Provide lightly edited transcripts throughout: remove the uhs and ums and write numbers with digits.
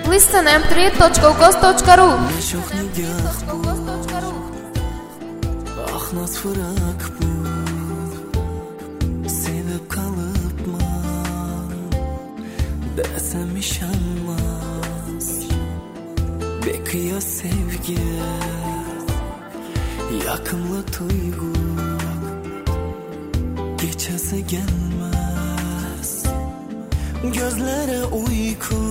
listenm3.ukos.ru Ahnas fırak bu sevip kalıpman desem işanmaz bekiyor sevgi yakınlı duygu geçese gelmez gözlere uyku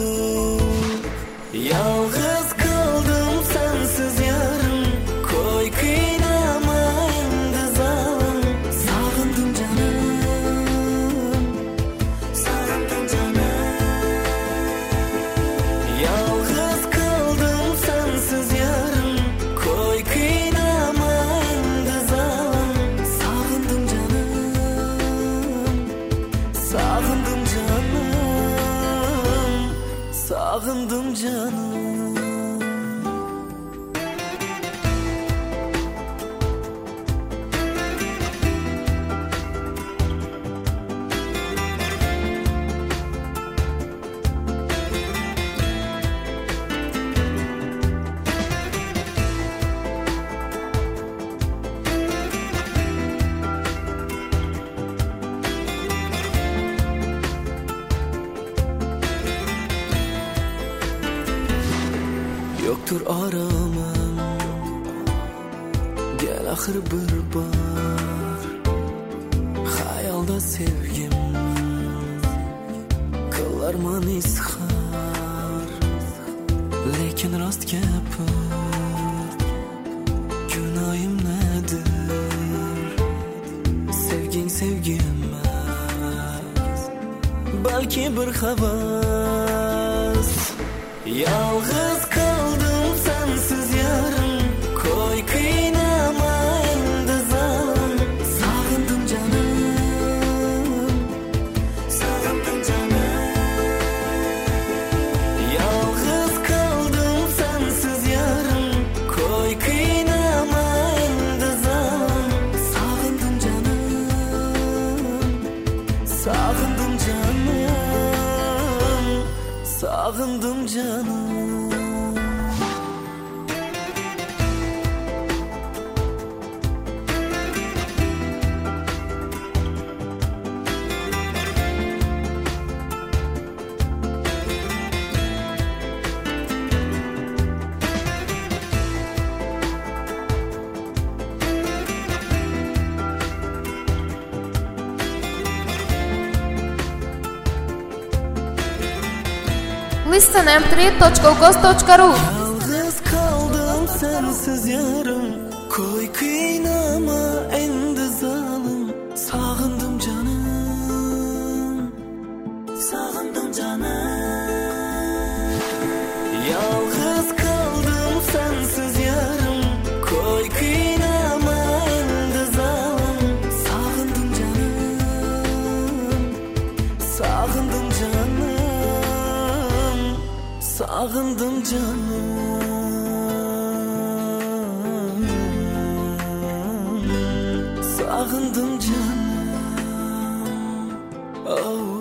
yalnız kaldım sensiz yarım koy kıynama endi zalim sağındım canım sağındım canım yalnız kaldım sensiz yarım koy kıynama endi zalim sağındım canım sağındım canım sağındım canım. Yoktur aramam gel ahır bir bar hayalda sevgim kılarman izhar lekin rast gapir günahim nedir sevging sevgimez belki bir havas yalnız kaldım sensiz yarım koy kıynama endi zalim sağındım canım sağındım canım yalnız kaldım sensiz yarım koy kıynama endi zalim sağındım canım sağındım canım sağındım canım. listenm3.ukos.ru Yalnız kaldım sensiz yarım koy kıynama endi zalim sağındım canım sağındım canım yalnız kaldım sensiz yarım koy kıynama endi zalim sağındım canım sağındım canım sağındım canım sağındım canım oh.